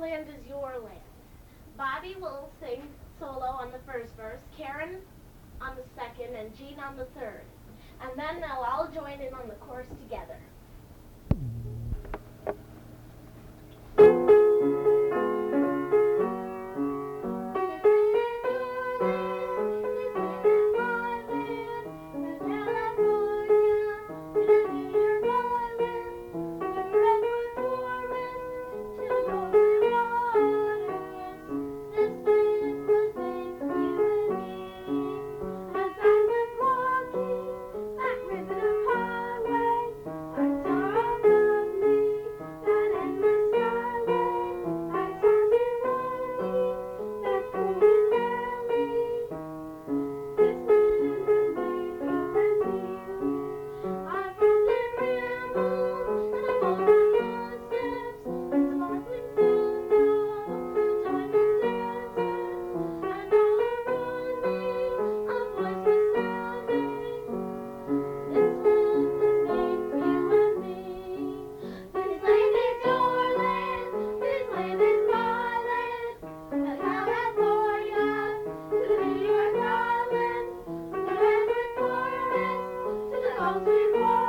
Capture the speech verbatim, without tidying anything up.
land is your land. Bobby will sing solo on the first verse, Karen on the second, and Jean on the third. And then they'll all join in on the chorus together. Country boy.